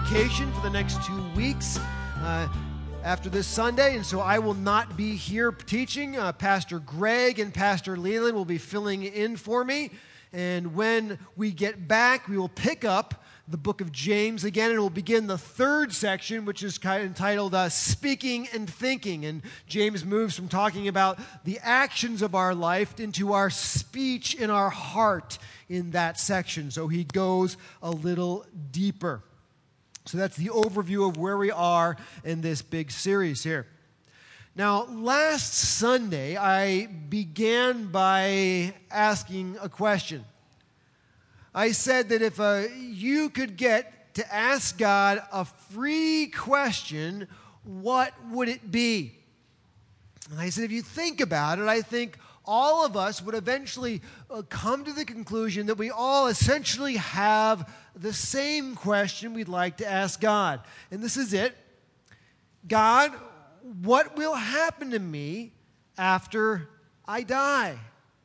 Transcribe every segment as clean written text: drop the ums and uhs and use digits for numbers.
vacation for the next 2 weeks after this Sunday, and so I will not be here teaching. Pastor Greg and Pastor Leland will be filling in for me, and when we get back, we will pick up the book of James again, and we'll begin the third section, which is kind of entitled Speaking and Thinking. And James moves from talking about the actions of our life into our speech in our heart in that section. So he goes a little deeper. So that's the overview of where we are in this big series here. Now, last Sunday, I began by asking a question. I said that if you could get to ask God a free question, what would it be? And I said, if you think about it, I think all of us would eventually come to the conclusion that we all essentially have the same question we'd like to ask God. And this is it. God, what will happen to me after I die?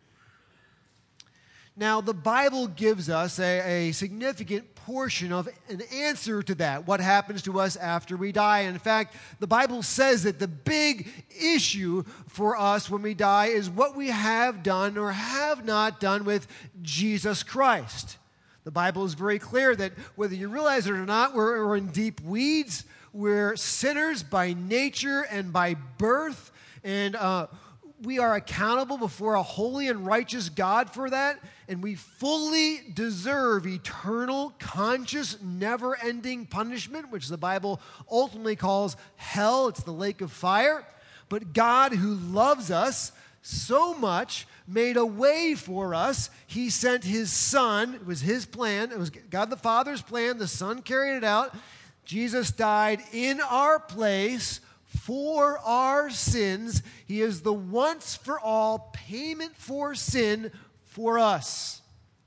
Now, the Bible gives us a significant portion of an answer to that, what happens to us after we die. In fact, the Bible says that the big issue for us when we die is what we have done or have not done with Jesus Christ. The Bible is very clear that whether you realize it or not, we're in deep weeds. We're sinners by nature and by birth, and we are accountable before a holy and righteous God for that, and we fully deserve eternal, conscious, never-ending punishment, which the Bible ultimately calls hell. It's the lake of fire. But God, who loves us so much, made a way for us. He sent His Son. It was His plan. It was God the Father's plan. The Son carried it out. Jesus died in our place for our sins. He is the once-for-all payment for sin for us.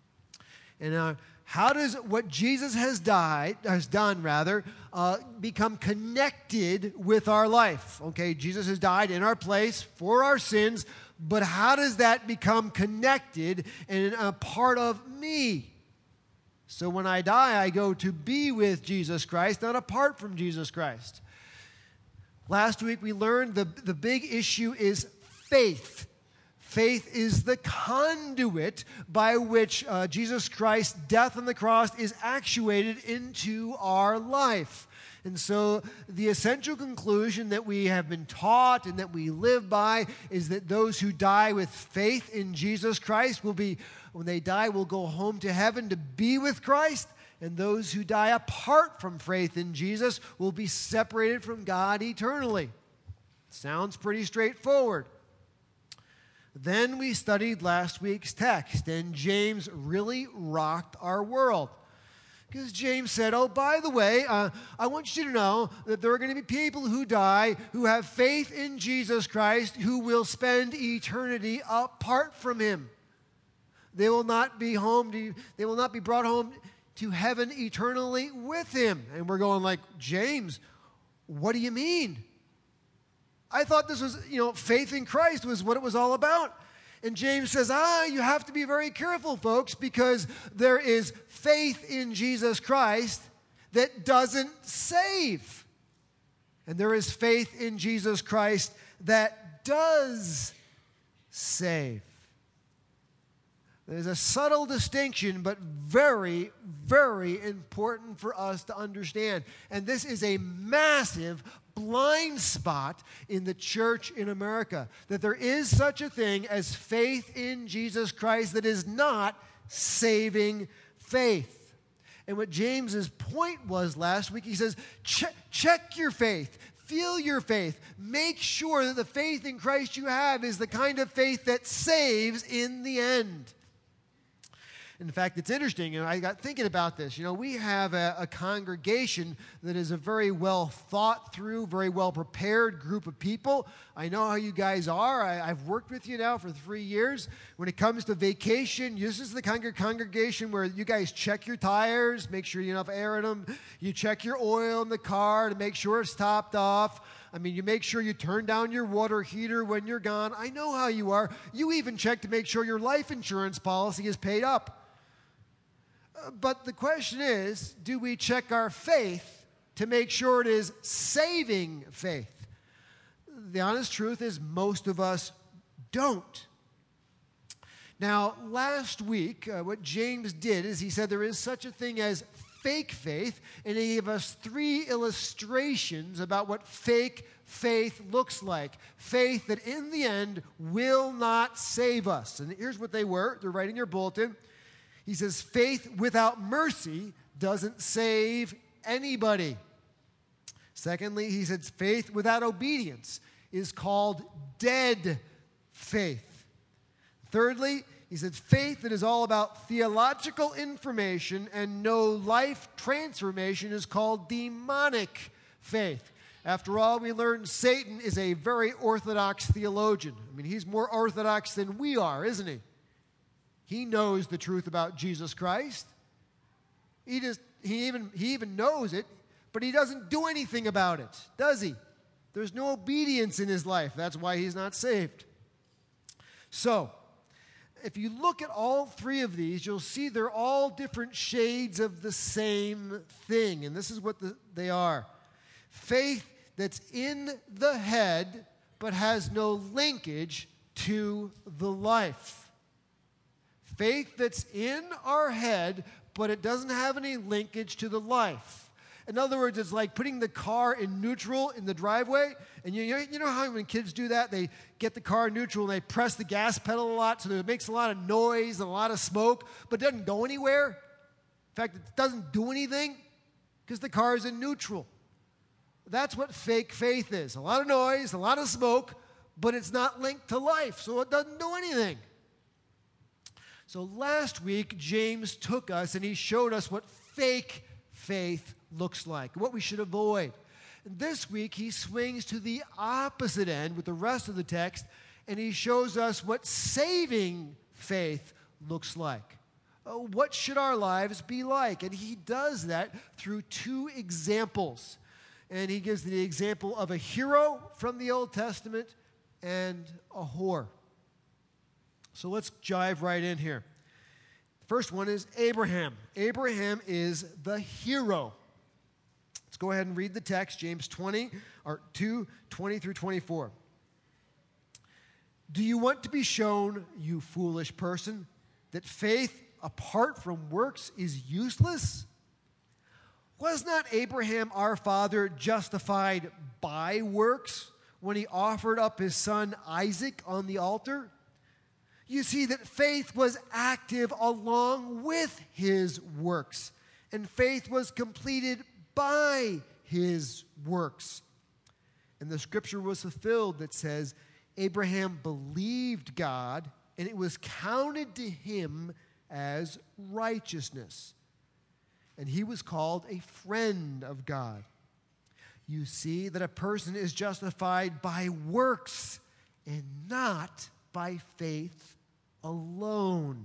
And how does what Jesus has done, become connected with our life? Okay, Jesus has died in our place for our sins, but how does that become connected and a part of me? So when I die, I go to be with Jesus Christ, not apart from Jesus Christ. Last week we learned the big issue is faith. Faith is the conduit by which Jesus Christ's death on the cross is actuated into our life. And so the essential conclusion that we have been taught and that we live by is that those who die with faith in Jesus Christ when they die, will go home to heaven to be with Christ. And those who die apart from faith in Jesus will be separated from God eternally. Sounds pretty straightforward. Then we studied last week's text, and James really rocked our world. Because James said, oh, by the way, I want you to know that there are going to be people who die who have faith in Jesus Christ who will spend eternity apart from Him. They will not be brought home to heaven eternally with Him. And we're going like, James, what do you mean? I thought this was, faith in Christ was what it was all about. And James says, you have to be very careful, folks, because there is faith in Jesus Christ that doesn't save. And there is faith in Jesus Christ that does save. There's a subtle distinction, but very, very important for us to understand. And this is a massive blind spot in the church in America, that there is such a thing as faith in Jesus Christ that is not saving faith. And what James's point was last week, he says, check your faith. Feel your faith. Make sure that the faith in Christ you have is the kind of faith that saves in the end. In fact, it's interesting, I got thinking about this. We have a congregation that is a very well thought through, very well prepared group of people. I know how you guys are. I've worked with you now for 3 years. When it comes to vacation, this is the kind of congregation where you guys check your tires, make sure you have enough air in them. You check your oil in the car to make sure it's topped off. You make sure you turn down your water heater when you're gone. I know how you are. You even check to make sure your life insurance policy is paid up. But the question is, do we check our faith to make sure it is saving faith. The honest truth is most of us don't. Now, last week, what James did is he said there is such a thing as fake faith, and he gave us 3 illustrations about what fake faith looks like. Faith that in the end will not save us. And here's what they were. They're right in your bulletin. He says, faith without mercy doesn't save anybody. Secondly, he says, faith without obedience is called dead faith. Thirdly, he said, faith that is all about theological information and no life transformation is called demonic faith. After all, we learned Satan is a very orthodox theologian. I mean, he's more orthodox than we are, isn't he? He knows the truth about Jesus Christ. He even knows it, but he doesn't do anything about it, does he? There's no obedience in his life. That's why he's not saved. So, if you look at all 3 of these, you'll see they're all different shades of the same thing. And this is what they are. Faith that's in the head but has no linkage to the life. Faith that's in our head but it doesn't have any linkage to the life. In other words, it's like putting the car in neutral in the driveway. And you know how when kids do that, they get the car in neutral and they press the gas pedal a lot so that it makes a lot of noise and a lot of smoke, but it doesn't go anywhere. In fact, it doesn't do anything because the car is in neutral. That's what fake faith is. A lot of noise, a lot of smoke, but it's not linked to life, so it doesn't do anything. So last week, James took us and he showed us what fake faith looks like, what we should avoid. And this week, he swings to the opposite end with the rest of the text, and he shows us what saving faith looks like. What should our lives be like? And he does that through 2 examples. And he gives the example of a hero from the Old Testament and a whore. So let's dive right in here. First one is Abraham. Abraham is the hero. Let's go ahead and read the text, James 2:20 through 24. Do you want to be shown, you foolish person, that faith apart from works is useless? Was not Abraham our father justified by works when he offered up his son Isaac on the altar? You see that faith was active along with his works, and faith was completed by his works. And the scripture was fulfilled that says, Abraham believed God, and it was counted to him as righteousness. And he was called a friend of God. You see that a person is justified by works and not by faith alone.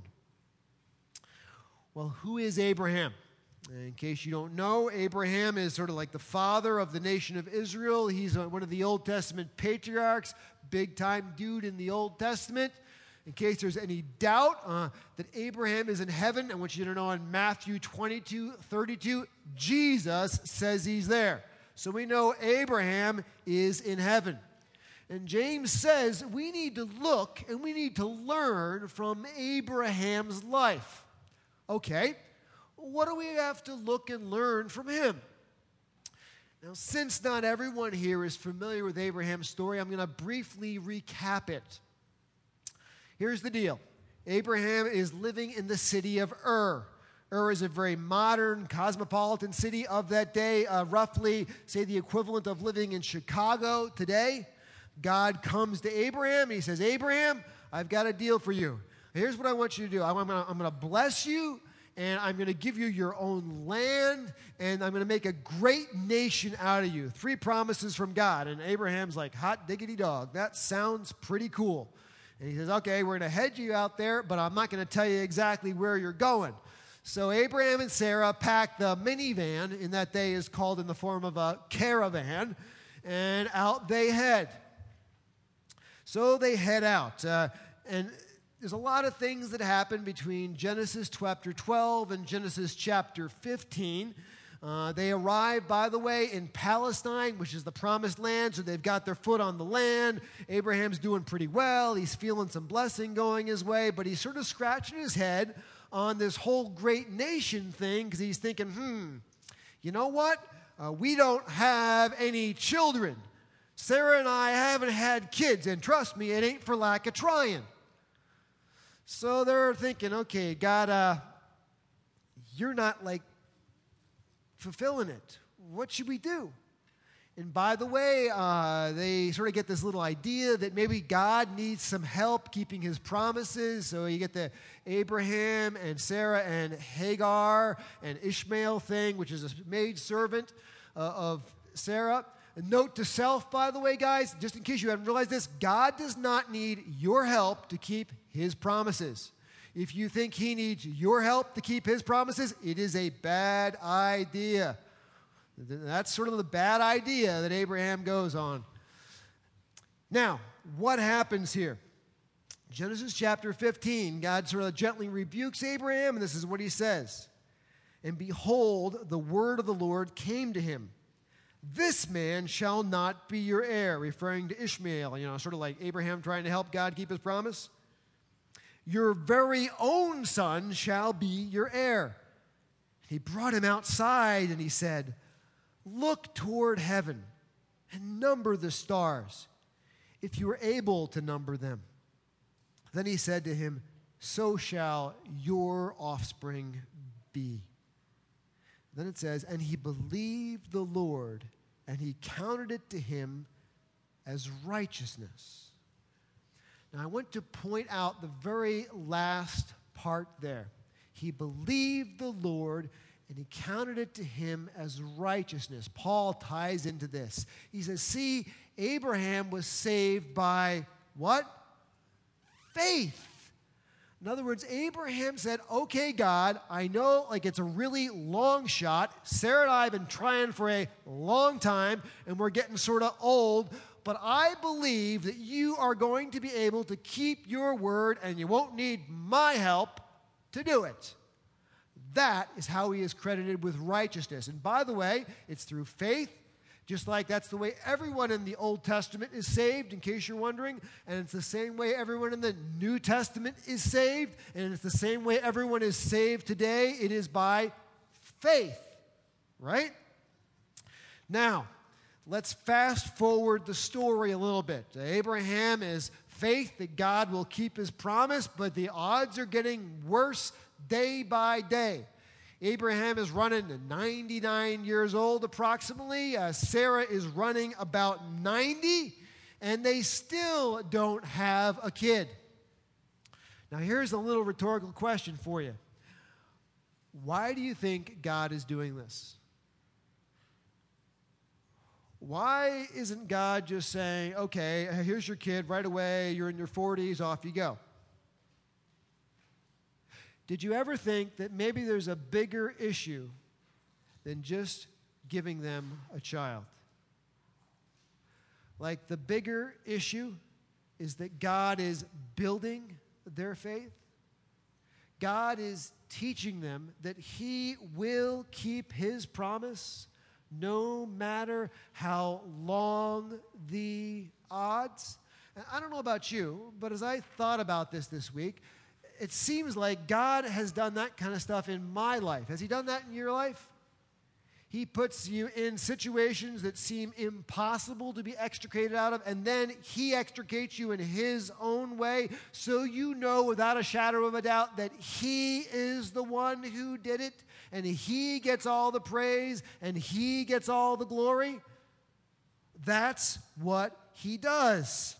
Well, who is Abraham? In case you don't know, Abraham is sort of like the father of the nation of Israel. He's one of the Old Testament patriarchs, big-time dude in the Old Testament. In case there's any doubt that Abraham is in heaven, I want you to know in Matthew 22:32, Jesus says he's there. So we know Abraham is in heaven. And James says we need to look and we need to learn from Abraham's life. Okay, what do we have to look and learn from him? Now, since not everyone here is familiar with Abraham's story, I'm going to briefly recap it. Here's the deal. Abraham is living in the city of Ur. Ur is a very modern, cosmopolitan city of that day, roughly, say, the equivalent of living in Chicago today. God comes to Abraham, and he says, Abraham, I've got a deal for you. Here's what I want you to do. I'm going to bless you, and I'm going to give you your own land, and I'm going to make a great nation out of you. 3 promises from God. And Abraham's like, hot diggity dog. That sounds pretty cool. And he says, okay, we're going to head you out there, but I'm not going to tell you exactly where you're going. So Abraham and Sarah pack the minivan, in that day is called in the form of a caravan, and out they head. So they head out. And there's a lot of things that happen between Genesis chapter 12 and Genesis chapter 15. They arrive, by the way, in Palestine, which is the promised land, so they've got their foot on the land. Abraham's doing pretty well. He's feeling some blessing going his way, but he's sort of scratching his head on this whole great nation thing because he's thinking, you know what? We don't have any children. Sarah and I haven't had kids, and trust me, it ain't for lack of trying. So they're thinking, okay, God, you're not fulfilling it. What should we do? And by the way, they sort of get this little idea that maybe God needs some help keeping his promises. So you get the Abraham and Sarah and Hagar and Ishmael thing, which is a maid servant of Sarah. A note to self, by the way, guys, just in case you haven't realized this, God does not need your help to keep his promises. If you think he needs your help to keep his promises, it is a bad idea. That's sort of the bad idea that Abraham goes on. Now, what happens here? Genesis chapter 15, God sort of gently rebukes Abraham, and this is what he says. And behold, the word of the Lord came to him. This man shall not be your heir, referring to Ishmael, sort of like Abraham trying to help God keep his promise. Your very own son shall be your heir. He brought him outside and he said, look toward heaven and number the stars, if you are able to number them. Then he said to him, so shall your offspring be. Then it says, and he believed the Lord, and he counted it to him as righteousness. Now, I want to point out the very last part there. He believed the Lord, and he counted it to him as righteousness. Paul ties into this. He says, see, Abraham was saved by what? Faith. In other words, Abraham said, okay, God, I know it's a really long shot. Sarah and I have been trying for a long time, and we're getting sort of old, but I believe that you are going to be able to keep your word, and you won't need my help to do it. That is how he is credited with righteousness. And by the way, it's through faith, just like that's the way everyone in the Old Testament is saved, in case you're wondering. And it's the same way everyone in the New Testament is saved. And it's the same way everyone is saved today. It is by faith, right? Now, let's fast forward the story a little bit. Abraham is faith that God will keep his promise, but the odds are getting worse day by day. Abraham is running to 99 years old approximately. Sarah is running about 90, and they still don't have a kid. Now, here's a little rhetorical question for you. Why do you think God is doing this? Why isn't God just saying, okay, here's your kid right away, you're in your 40s, off you go? Did you ever think that maybe there's a bigger issue than just giving them a child? Like the bigger issue is that God is building their faith. God is teaching them that he will keep his promise no matter how long the odds. And I don't know about you, but as I thought about this week, it seems like God has done that kind of stuff in my life. Has he done that in your life? He puts you in situations that seem impossible to be extricated out of, and then he extricates you in his own way, so you know without a shadow of a doubt that he is the one who did it, and he gets all the praise, and he gets all the glory. That's what he does.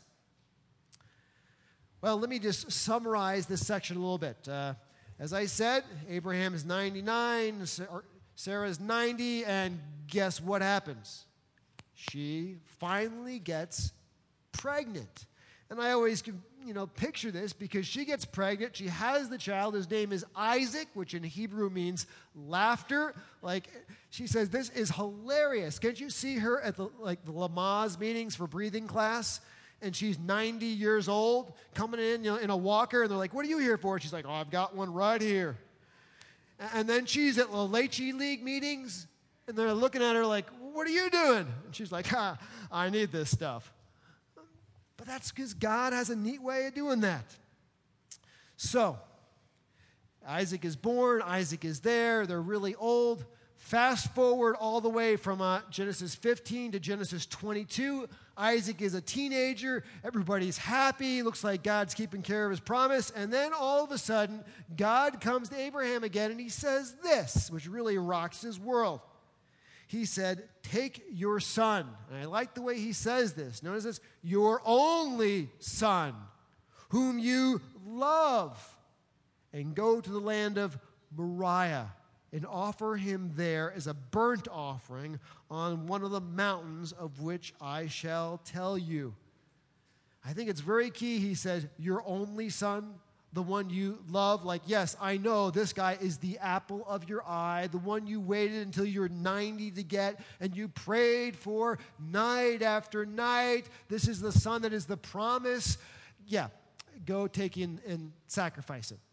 Well, let me just summarize this section a little bit. As I said, Abraham is 99, Sarah is 90, and guess what happens? She finally gets pregnant. And I always can, picture this because she gets pregnant. She has the child. His name is Isaac, which in Hebrew means laughter. She says, this is hilarious. Can't you see her at the Lamaze meetings for breathing class? And she's 90 years old, coming in, in a walker, and they're like, what are you here for? She's like, oh, I've got one right here. And then she's at the Leche League meetings, And they're looking at her like, what are you doing? And she's like, I need this stuff. But that's because God has a neat way of doing that. So, Isaac is born. Isaac is there. They're really old. Fast forward all the way from Genesis 15 to Genesis 22. Isaac is a teenager. Everybody's happy. Looks like God's keeping care of his promise. And then all of a sudden, God comes to Abraham again and he says this, which really rocks his world. He said, take your son. And I like the way he says this. Notice this, your only son, whom you love, and go to the land of Moriah and offer him there as a burnt offering on one of the mountains of which I shall tell you. I think it's very key. He says, your only son, the one you love. Like, yes, I know this guy is the apple of your eye, the one you waited until you're 90 to get, and you prayed for night after night. This is the son that is the promise. Yeah, go take him and sacrifice him.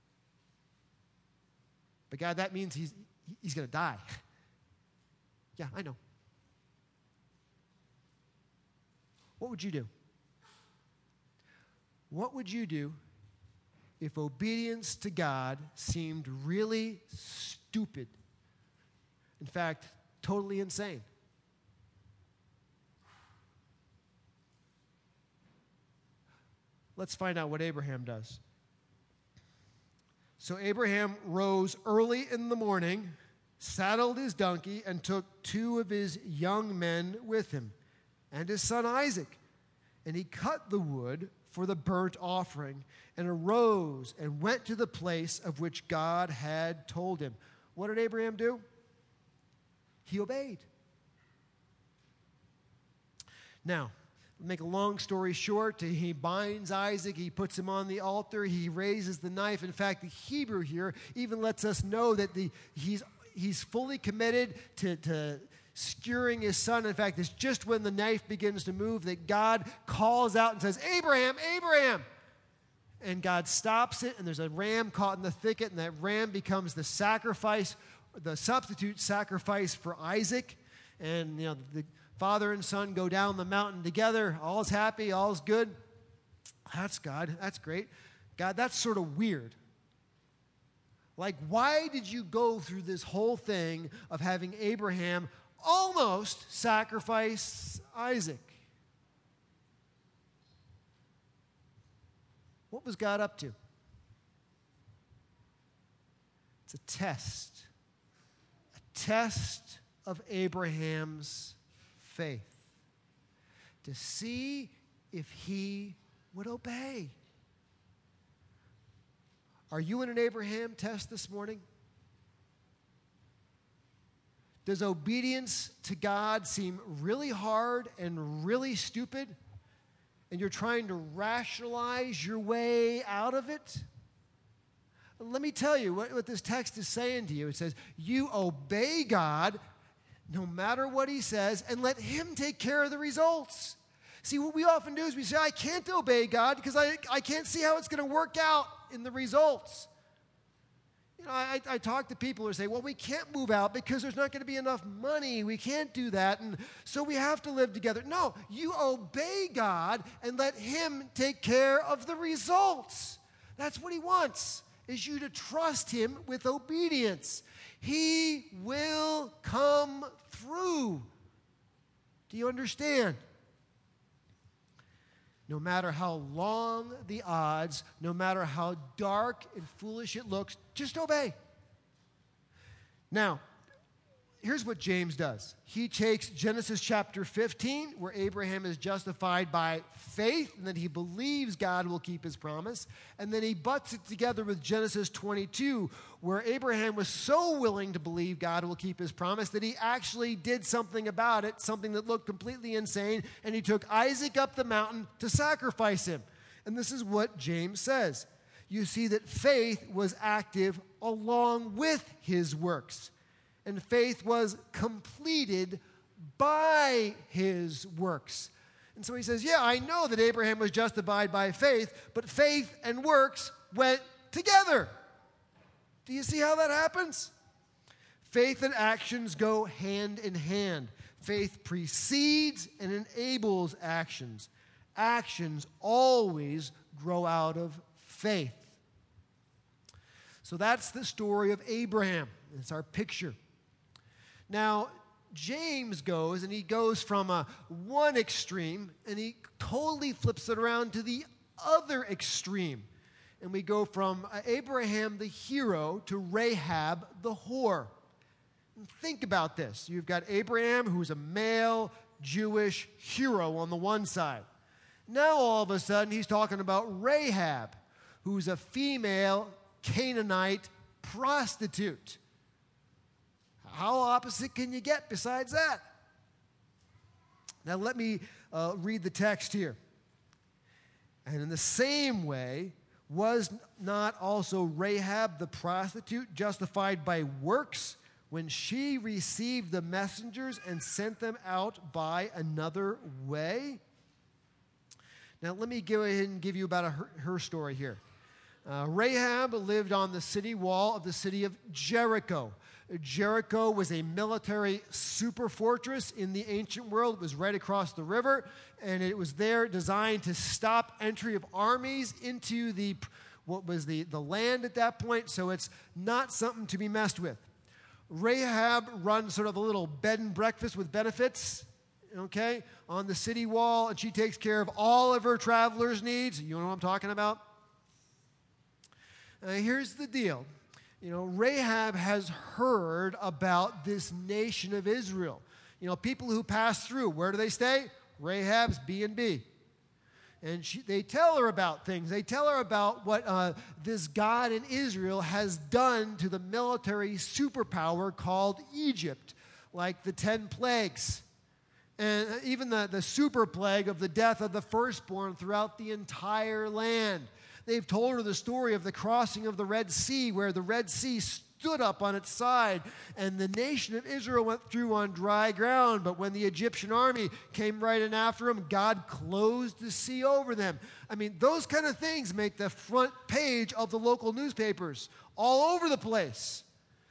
But God, that means he's going to die. Yeah, I know. What would you do? What would you do if obedience to God seemed really stupid? In fact, totally insane. Let's find out what Abraham does. So Abraham rose early in the morning, saddled his donkey, and took 2 of his young men with him, and his son Isaac. And he cut the wood for the burnt offering, and arose and went to the place of which God had told him. What did Abraham do? He obeyed. Now, make a long story short, he binds Isaac, he puts him on the altar, he raises the knife. In fact, the Hebrew here even lets us know that he's fully committed to skewering his son. In fact, it's just when the knife begins to move that God calls out and says, Abraham, Abraham! And God stops it, and there's a ram caught in the thicket, and that ram becomes the sacrifice, the substitute sacrifice for Isaac. And, the father and son go down the mountain together. All's happy, all's good. That's God. That's great. God, that's sort of weird. Like, why did you go through this whole thing of having Abraham almost sacrifice Isaac? What was God up to? It's a test. A test of Abraham's faith, to see if he would obey. Are you in an Abraham test this morning? Does obedience to God seem really hard and really stupid, and you're trying to rationalize your way out of it? Let me tell you what this text is saying to you. It says, you obey God no matter what he says, and let him take care of the results. See, what we often do is we say, I can't obey God because I can't see how it's going to work out in the results. I talk to people who say, well, we can't move out because there's not going to be enough money. We can't do that, and so we have to live together. No, you obey God and let him take care of the results. That's what he wants, is you to trust him with obedience. He will come through. Do you understand? No matter how long the odds, no matter how dark and foolish it looks, just obey. Now, here's what James does. He takes Genesis chapter 15, where Abraham is justified by faith, and that he believes God will keep his promise, and then he butts it together with Genesis 22, where Abraham was so willing to believe God will keep his promise that he actually did something about it, something that looked completely insane, and he took Isaac up the mountain to sacrifice him. And this is what James says. You see that faith was active along with his works. And faith was completed by his works. And so he says, yeah, I know that Abraham was justified by faith, but faith and works went together. Do you see how that happens? Faith and actions go hand in hand. Faith precedes and enables actions. Actions always grow out of faith. So that's the story of Abraham. It's our picture. Now, James goes, and he goes from one extreme, and he totally flips it around to the other extreme. And we go from Abraham the hero to Rahab the whore. And think about this. You've got Abraham, who's a male Jewish hero on the one side. Now all of a sudden he's talking about Rahab, who's a female Canaanite prostitute. How opposite can you get besides that? Now let me read the text here. And in the same way, was not also Rahab the prostitute justified by works when she received the messengers and sent them out by another way? Now let me go ahead and give you about her story here. Rahab lived on the city wall of the city of Jericho. Jericho was a military super fortress in the ancient world. It was right across the river, and it was there designed to stop entry of armies into what was the land at that point, so it's not something to be messed with. Rahab runs sort of a little bed and breakfast with benefits, okay, on the city wall, and she takes care of all of her travelers' needs. You know what I'm talking about? Here's the deal. Rahab has heard about this nation of Israel. People who pass through, where do they stay? Rahab's B&B. And they tell her about things. They tell her about what this God in Israel has done to the military superpower called Egypt, like the 10 plagues. And even the super plague of the death of the firstborn throughout the entire land. They've told her the story of the crossing of the Red Sea, where the Red Sea stood up on its side, and the nation of Israel went through on dry ground. But when the Egyptian army came right in after them, God closed the sea over them. I mean, those kind of things make the front page of the local newspapers all over the place.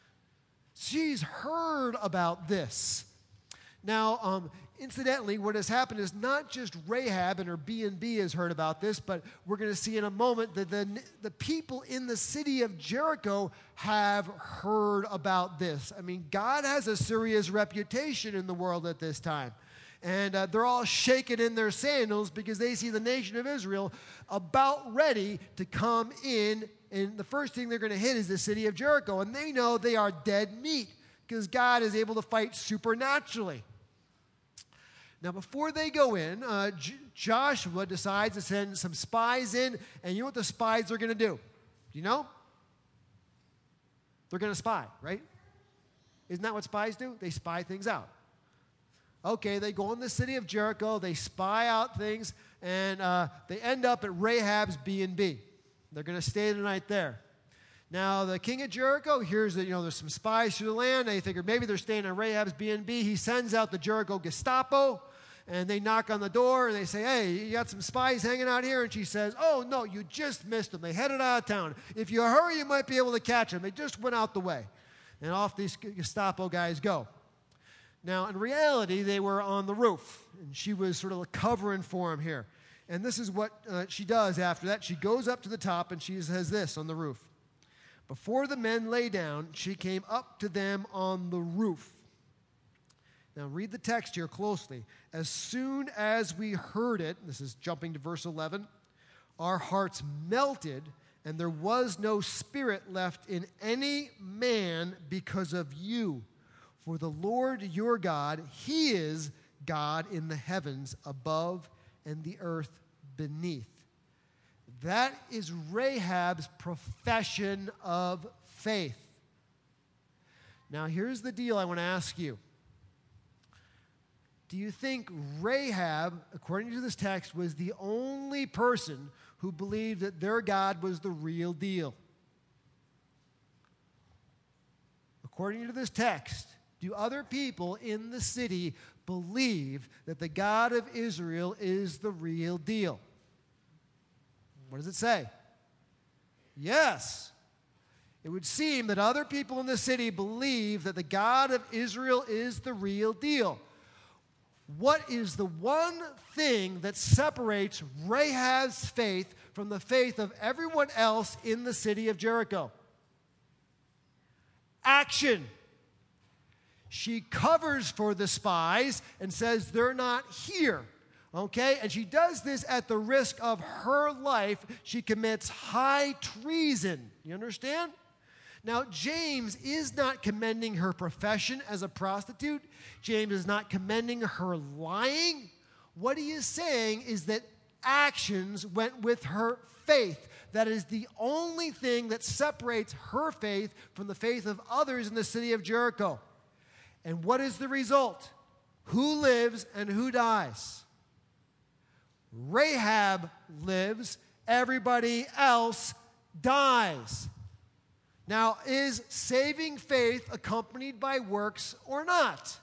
She's heard about this. Now, incidentally, what has happened is not just Rahab and her B&B has heard about this, but we're going to see in a moment that the people in the city of Jericho have heard about this. I mean, God has a serious reputation in the world at this time. And they're all shaking in their sandals because they see the nation of Israel about ready to come in. And the first thing they're going to hit is the city of Jericho. And they know they are dead meat because God is able to fight supernaturally. Now, before they go in, Joshua decides to send some spies in, and you know what the spies are going to do? Do you know? They're going to spy, right? Isn't that what spies do? They spy things out. Okay, they go in the city of Jericho, they spy out things, and they end up at Rahab's B&B. They're going to stay the night there. Now, the king of Jericho hears that, there's some spies through the land. They figure maybe they're staying at Rahab's B&B. He sends out the Jericho Gestapo. And they knock on the door and they say, hey, you got some spies hanging out here? And she says, oh, no, you just missed them. They headed out of town. If you hurry, you might be able to catch them. They just went out the way. And off these Gestapo guys go. Now, in reality, they were on the roof. And she was sort of covering for them here. And this is what she does after that. She goes up to the top and she says this on the roof. Before the men lay down, she came up to them on the roof. Now, read the text here closely. As soon as we heard it, this is jumping to verse 11, our hearts melted, and there was no spirit left in any man because of you. For the Lord your God, He is God in the heavens above and the earth beneath. That is Rahab's profession of faith. Now, here's the deal I want to ask you. Do you think Rahab, according to this text, was the only person who believed that their God was the real deal? According to this text, do other people in the city believe that the God of Israel is the real deal? What does it say? Yes. It would seem that other people in the city believe that the God of Israel is the real deal. What is the one thing that separates Rahab's faith from the faith of everyone else in the city of Jericho? Action. She covers for the spies and says they're not here. Okay? And she does this at the risk of her life. She commits high treason. You understand? Now, James is not commending her profession as a prostitute. James is not commending her lying. What he is saying is that actions went with her faith. That is the only thing that separates her faith from the faith of others in the city of Jericho. And what is the result? Who lives and who dies? Rahab lives, everybody else dies. Now, is saving faith accompanied by works or not?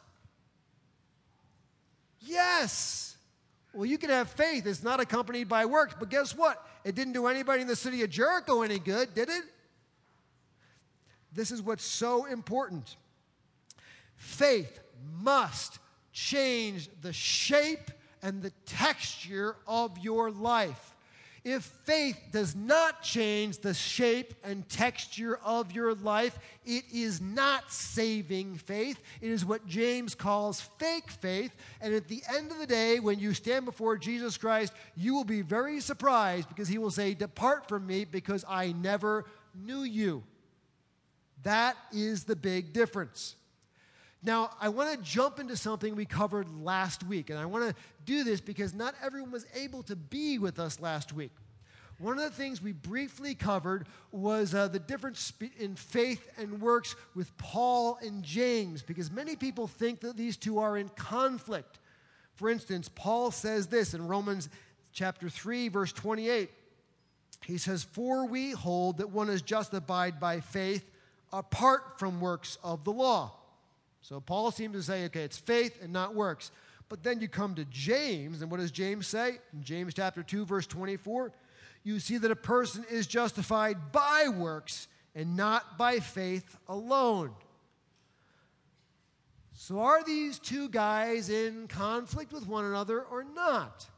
Yes. Well, you can have faith that's not accompanied by works, but guess what? It didn't do anybody in the city of Jericho any good, did it? This is what's so important. Faith must change the shape and the texture of your life. If faith does not change the shape and texture of your life, it is not saving faith. It is what James calls fake faith. And at the end of the day, when you stand before Jesus Christ, you will be very surprised because he will say, "Depart from me because I never knew you." That is the big difference. Now, I want to jump into something we covered last week, and I want to do this because not everyone was able to be with us last week. One of the things we briefly covered was the difference in faith and works with Paul and James, because many people think that these two are in conflict. For instance, Paul says this in Romans chapter 3, verse 28. He says, "For we hold that one is justified by faith apart from works of the law." So Paul seems to say, okay, it's faith and not works. But then you come to James, and what does James say? In James chapter 2, verse 24, you see that a person is justified by works and not by faith alone. So are these two guys in conflict with one another or not?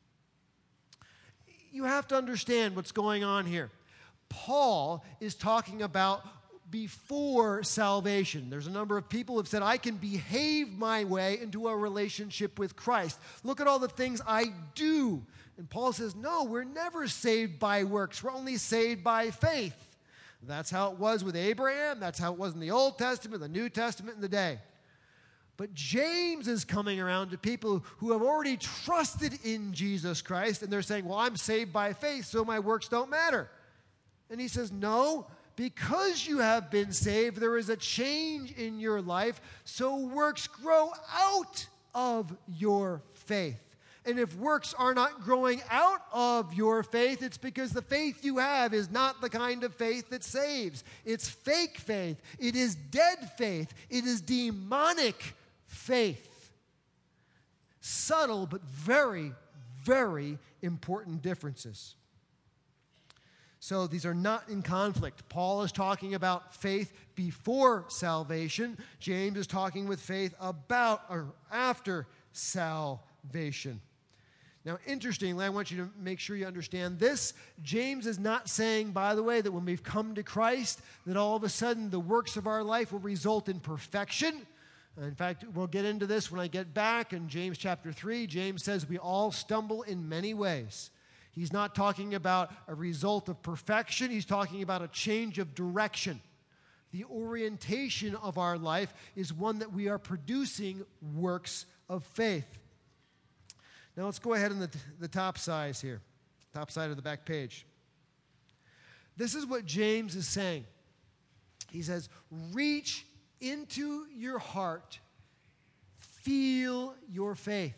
You have to understand what's going on here. Paul is talking about before salvation. There's a number of people who have said, I can behave my way into a relationship with Christ. Look at all the things I do. And Paul says, no, we're never saved by works. We're only saved by faith. That's how it was with Abraham. That's how it was in the Old Testament, the New Testament, in the day. But James is coming around to people who have already trusted in Jesus Christ, and they're saying, well, I'm saved by faith, so my works don't matter. And he says, no, because you have been saved, there is a change in your life, so works grow out of your faith. And if works are not growing out of your faith, it's because the faith you have is not the kind of faith that saves. It's fake faith. It is dead faith. It is demonic faith. Subtle but very, very important differences. So these are not in conflict. Paul is talking about faith before salvation. James is talking with faith about or after salvation. Now, interestingly, I want you to make sure you understand this. James is not saying, by the way, that when we've come to Christ, that all of a sudden the works of our life will result in perfection. In fact, we'll get into this when I get back in James chapter 3. James says we all stumble in many ways. He's not talking about a result of perfection. He's talking about a change of direction. The orientation of our life is one that we are producing works of faith. Now let's go ahead on the top side here, top side of the back page. This is what James is saying. He says, reach into your heart, feel your faith.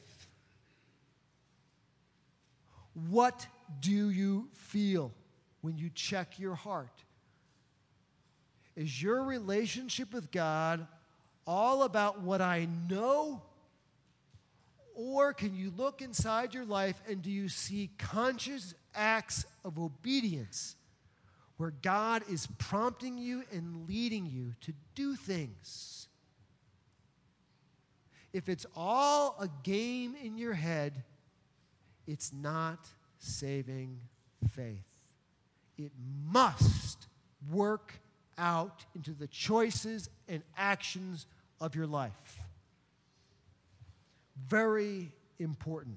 What do you feel when you check your heart? Is your relationship with God all about what I know? Or can you look inside your life and do you see conscious acts of obedience where God is prompting you and leading you to do things. If it's all a game in your head, it's not saving faith. It must work out into the choices and actions of your life. Very important.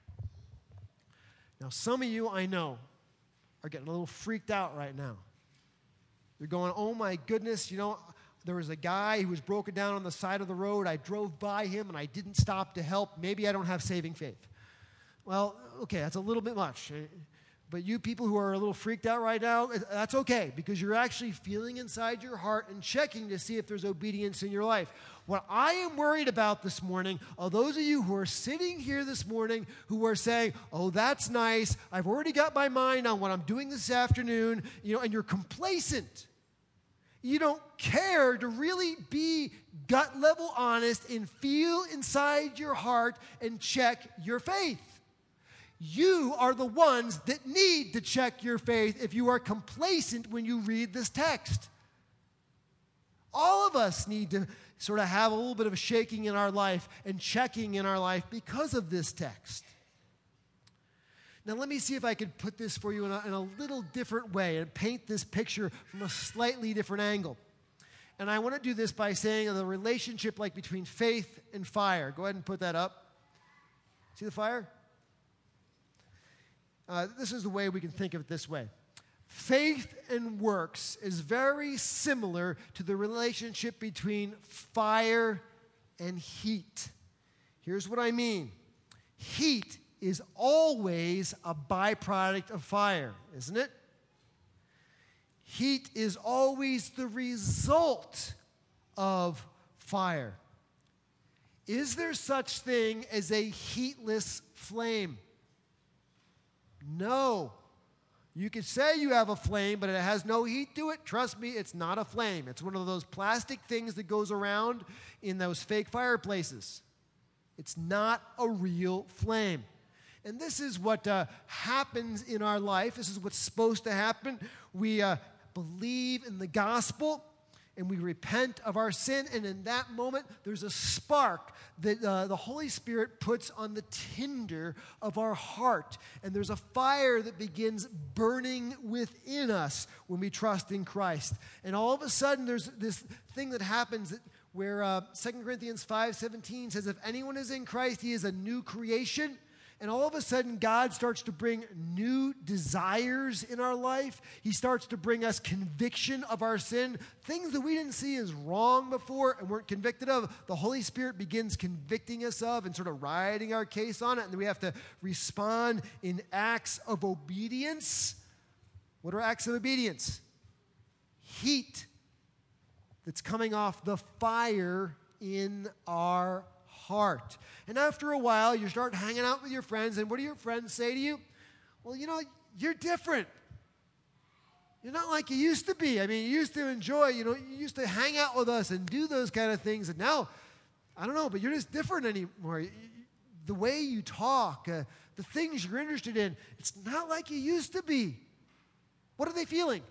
Now, some of you, I know, are getting a little freaked out right now. You're going, oh my goodness, there was a guy who was broken down on the side of the road. I drove by him and I didn't stop to help. Maybe I don't have saving faith. Well, okay, that's a little bit much. But you people who are a little freaked out right now, that's okay, because you're actually feeling inside your heart and checking to see if there's obedience in your life. What I am worried about this morning are those of you who are sitting here this morning who are saying, oh, that's nice. I've already got my mind on what I'm doing this afternoon, and you're complacent. You don't care to really be gut level honest and feel inside your heart and check your faith. You are the ones that need to check your faith if you are complacent when you read this text. All of us need to sort of have a little bit of a shaking in our life and checking in our life because of this text. Now, let me see if I can put this for you in a little different way and paint this picture from a slightly different angle. And I want to do this by saying the relationship like between faith and fire. Go ahead and put that up. See the fire? This is the way we can think of it this way. Faith and works is very similar to the relationship between fire and heat. Here's what I mean. Heat is always a byproduct of fire, isn't it? Heat is always the result of fire. Is there such thing as a heatless flame? No. You could say you have a flame, but it has no heat to it. Trust me, it's not a flame. It's one of those plastic things that goes around in those fake fireplaces. It's not a real flame. And this is what happens in our life. This is what's supposed to happen. We believe in the gospel, and we repent of our sin, and in that moment, there's a spark that the Holy Spirit puts on the tinder of our heart, and there's a fire that begins burning within us when we trust in Christ. And all of a sudden, there's this thing that happens where 2 Corinthians 5:17 says, if anyone is in Christ, he is a new creation. And all of a sudden, God starts to bring new desires in our life. He starts to bring us conviction of our sin. Things that we didn't see as wrong before and weren't convicted of, the Holy Spirit begins convicting us of and sort of riding our case on it. And then we have to respond in acts of obedience. What are acts of obedience? Heat that's coming off the fire in our heart. And after a while, you start hanging out with your friends, and what do your friends say to you? Well, you're different. You're not like you used to be. I mean, you used to enjoy, you used to hang out with us and do those kind of things, and now, I don't know, but you're just different anymore. The way you talk, the things you're interested in, it's not like you used to be. What are they feeling?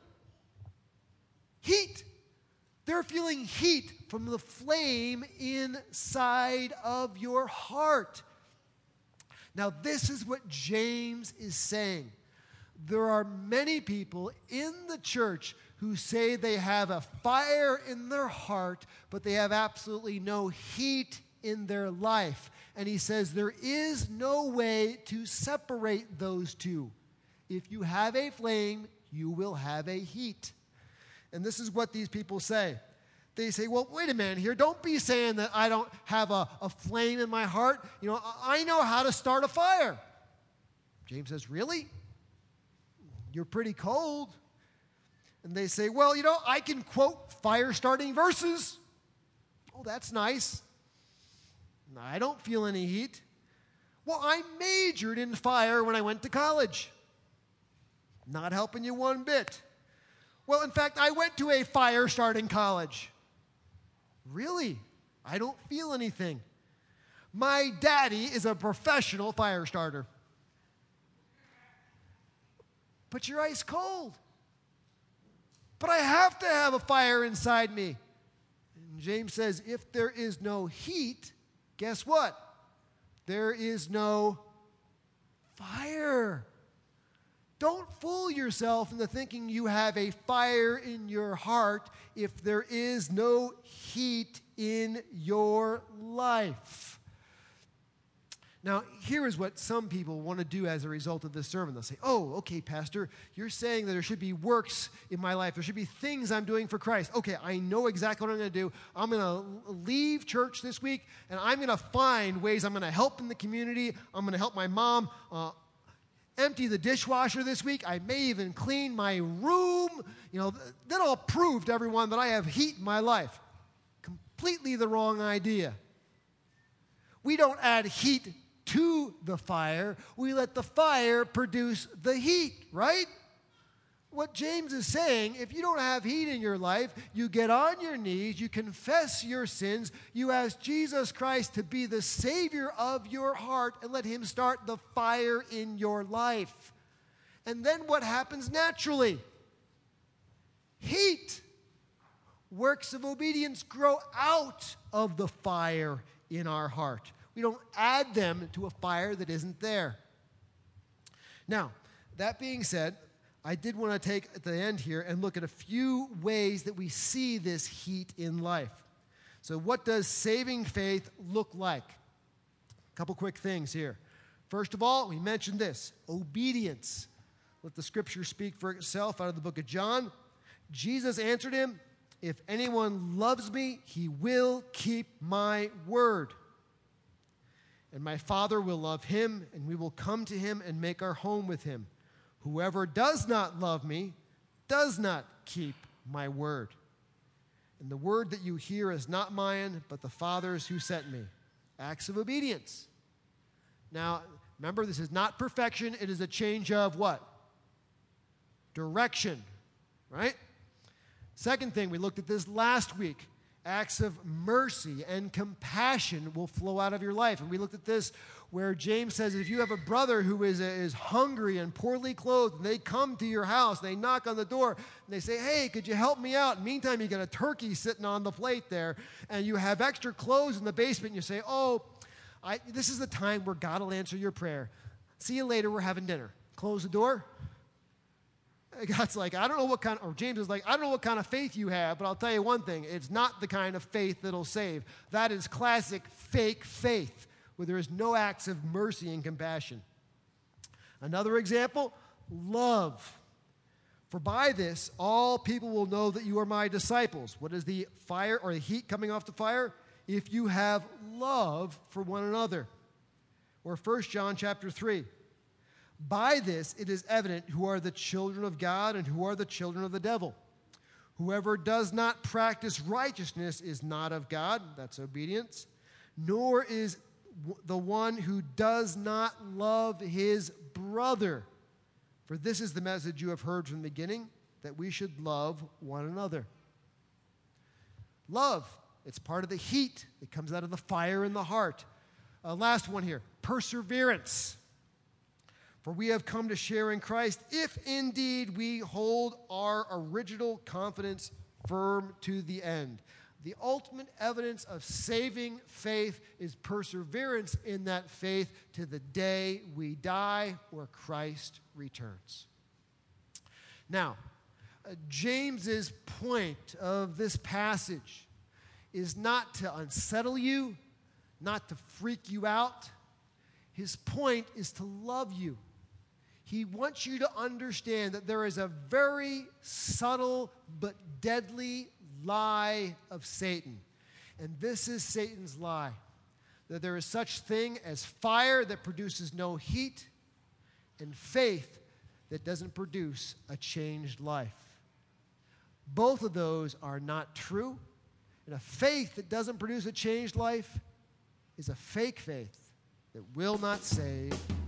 Heat. They're feeling heat from the flame inside of your heart. Now, this is what James is saying. There are many people in the church who say they have a fire in their heart, but they have absolutely no heat in their life. And he says there is no way to separate those two. If you have a flame, you will have a heat. And this is what these people say. They say, well, wait a minute here. Don't be saying that I don't have a flame in my heart. I know how to start a fire. James says, really? You're pretty cold. And they say, well, I can quote fire-starting verses. Oh, that's nice. I don't feel any heat. Well, I majored in fire when I went to college. Not helping you one bit. Well, in fact, I went to a fire-starting college. Really? I don't feel anything. My daddy is a professional fire starter. But you're ice cold. But I have to have a fire inside me. And James says, if there is no heat, guess what? There is no fire. Don't fool yourself into thinking you have a fire in your heart if there is no heat in your life. Now, here is what some people want to do as a result of this sermon. They'll say, oh, okay, Pastor, you're saying that there should be works in my life. There should be things I'm doing for Christ. Okay, I know exactly what I'm going to do. I'm going to leave church this week, and I'm going to find ways I'm going to help in the community. I'm going to help my mom empty the dishwasher this week. I may even clean my room. Then I'll prove to everyone that I have heat in my life. Completely the wrong idea. We don't add heat to the fire. We let the fire produce the heat, right? What James is saying, if you don't have heat in your life, you get on your knees, you confess your sins, you ask Jesus Christ to be the Savior of your heart and let Him start the fire in your life. And then what happens naturally? Heat. Works of obedience grow out of the fire in our heart. We don't add them to a fire that isn't there. Now, that being said, I did want to take at the end here and look at a few ways that we see this heat in life. So what does saving faith look like? A couple quick things here. First of all, we mentioned this, obedience. Let the scripture speak for itself out of the book of John. Jesus answered him, if anyone loves me, he will keep my word. And my Father will love him, and we will come to him and make our home with him. Whoever does not love me does not keep my word. And the word that you hear is not mine, but the Father's who sent me. Acts of obedience. Now, remember, this is not perfection. It is a change of what? Direction, right? Second thing, we looked at this last week. Acts of mercy and compassion will flow out of your life. And we looked at this where James says if you have a brother who is hungry and poorly clothed, and they come to your house, they knock on the door, and they say, hey, could you help me out? Meantime, you got a turkey sitting on the plate there, and you have extra clothes in the basement, and you say, this is the time where God will answer your prayer. See you later, we're having dinner. Close the door. God's like, James is like, I don't know what kind of faith you have, but I'll tell you one thing. It's not the kind of faith that'll save. That is classic fake faith, where there is no acts of mercy and compassion. Another example, love. For by this, all people will know that you are my disciples. What is the fire or the heat coming off the fire? If you have love for one another. Or 1 John chapter 3. By this it is evident who are the children of God and who are the children of the devil. Whoever does not practice righteousness is not of God, that's obedience, nor is the one who does not love his brother. For this is the message you have heard from the beginning, that we should love one another. Love, it's part of the heat that comes out of the fire in the heart. Last one here, perseverance. For we have come to share in Christ, if indeed we hold our original confidence firm to the end. The ultimate evidence of saving faith is perseverance in that faith to the day we die or Christ returns. Now, James's point of this passage is not to unsettle you, not to freak you out. His point is to love you. He wants you to understand that there is a very subtle but deadly lie of Satan. And this is Satan's lie, that there is such thing as fire that produces no heat and faith that doesn't produce a changed life. Both of those are not true. And a faith that doesn't produce a changed life is a fake faith that will not save